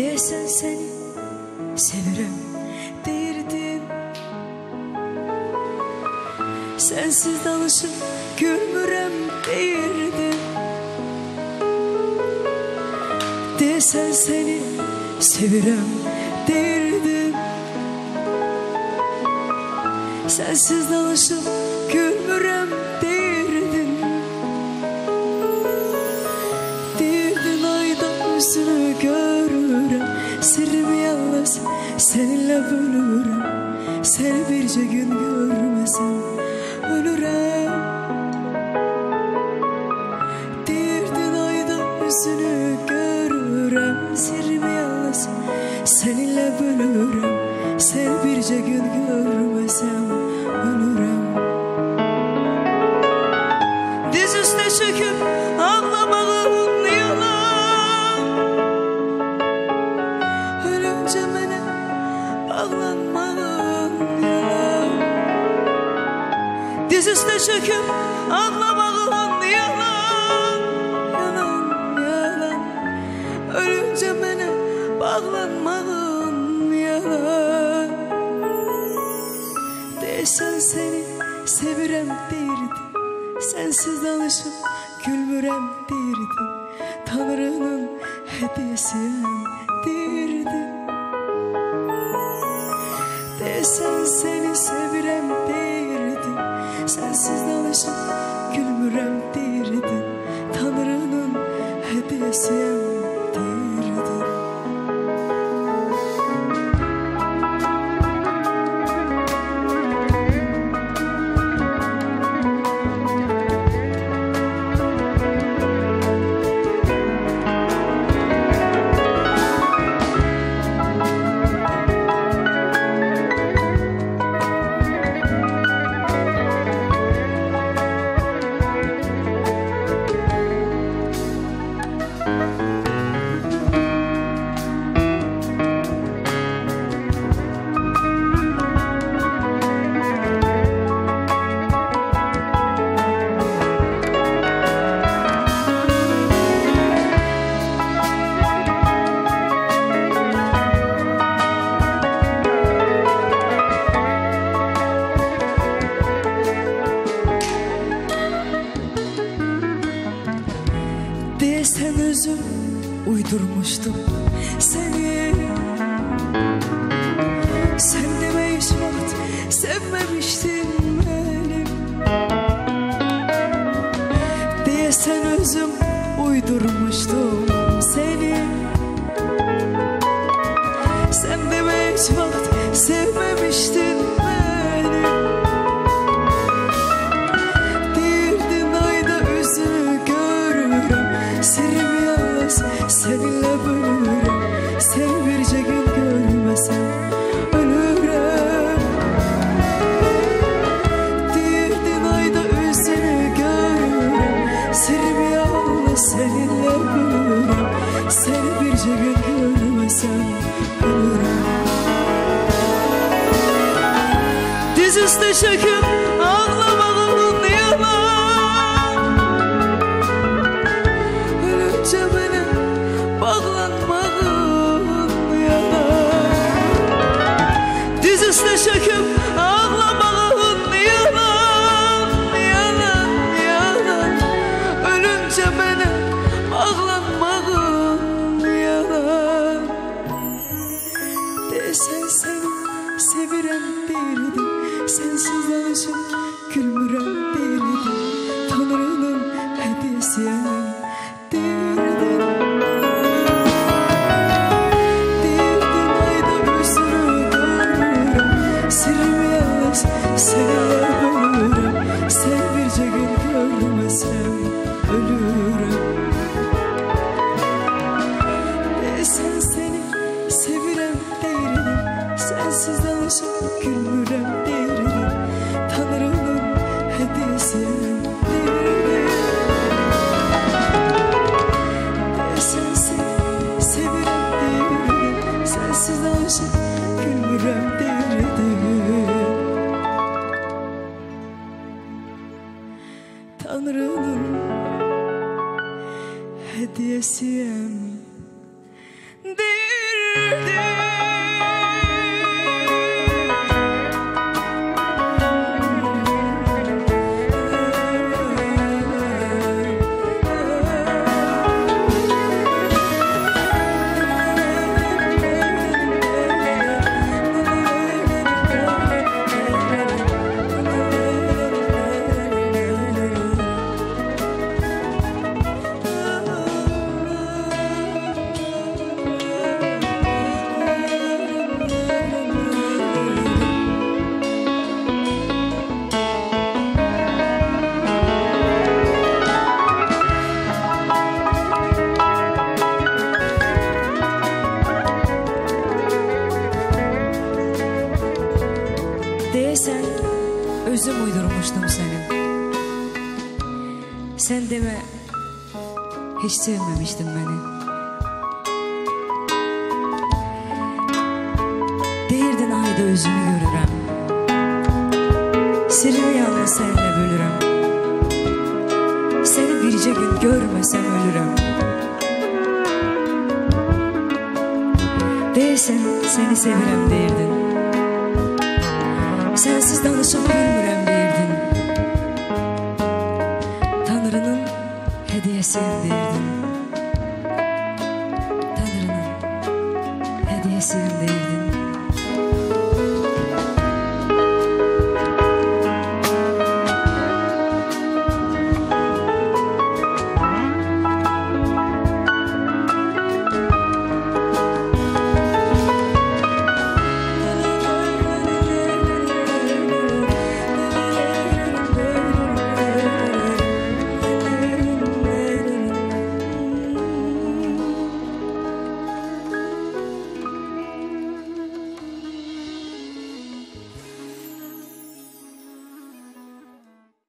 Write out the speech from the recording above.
Deyesen seni sevirem derdim. Sensiz danışıp gülmürem derdim. Deyesen seni sevirem derdim. Sensiz danışıp gülmürem derdim. Derdin ayda yüzünü görürüm. Sırrımı yalnız seninle bölürüm. Seni birce gün görmesem ölürüm. Derdin ayda yüzünü görürüm. Sırrımı yalnız seninle bölürüm. Seni birce gün görmesem ölürüm. Diz üstüne çöküp ağlamağım yalan. Ölünce bana bağlanmağım yalan. Diz üstüne çöküp ağlamağım yalan. Yalan, yalan. Ölünce bana bağlanmağım yalan. Deysen seni sevirem derdim. Sensiz danışıp gülmürem derdim. Tanrı'nın hediyesiyem derdim. Deysen seni sevirem derdim. Sensiz danışıp gülmürem derdim. Tanrı'nın hediyesiyem derdim. Deyesen özüm uydurmuştum seni. Sen deme hiç vakit sevmemiştin beni. Deyesen özüm uydurmuştum seni. Sen deme hiç vakit sevmemiştin beni. Derdin ayda yüzünü görürüm. Sırrımı yalnız seninle bölürüm. Seni birce gün görmesem ölürüm. Derdin ayda yüzünü görürüm. Sırrımı yalnız seninle bölürüm. Seni birce gün görmesem ölürüm. Diz üstüne çöküp ağlamağım yalan. Ölünce bana bağlanmağım yalan. Diz üstüne çöküp ağlamağım yalan. Yalan, yalan. Ölünce bana bağlanmağım yalan. Deysen seni sevirem derdim. Sensiz danışıp gülmürem derdim. Tanrı'nın hediyesiyem derdim. Derdin ayda yüzünü görürüm. Sırrımı yalnız seninle bölürüm. Sen birce gün görmesem ölürüm. Deysen seni sevirem derdim. Sensiz danışıp gülmürem derdim. Tanrı'nın hediyesiyem derdim. Deysen seni sevirem derdim. Sensiz danışıp gülmürem derdim. Tanrı'nın hediyesiyem derdim. özüm uydurmuştum seni. Sen deme hiç sevmemiştin beni. Deyirdin ayda özümü görürəm, sirrimi yalnız seninle bölürəm. Seni bircə gün görməsəm ölürəm. Deyirsən seni sevirəm deyirdin, sensiz danışıb bilmirəm deyirdin. Tanrının hediyesiyim deyirdin, Tanrının hediyesiyim deyirdin.